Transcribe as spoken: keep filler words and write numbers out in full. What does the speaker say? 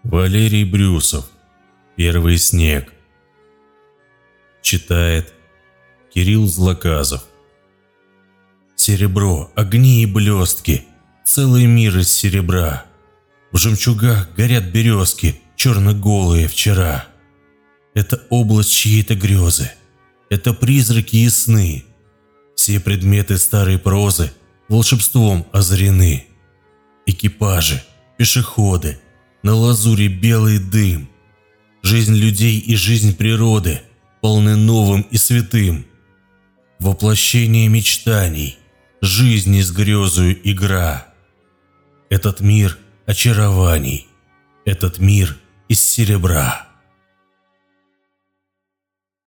Валерий Брюсов. Первый снег. Читает Кирилл Злоказов. Серебро, огни и блестки, целый мир из серебра. В жемчугах горят березки, черно-голые вчера. Это область чьей-то грезы, это призраки и сны. Все предметы старой прозы волшебством озарены. Экипажи, пешеходы, на лазуре белый дым. Жизнь людей и жизнь природы полны новым и святым. Воплощение мечтаний, жизни с грезою игра. Этот мир очарований, этот мир из серебра.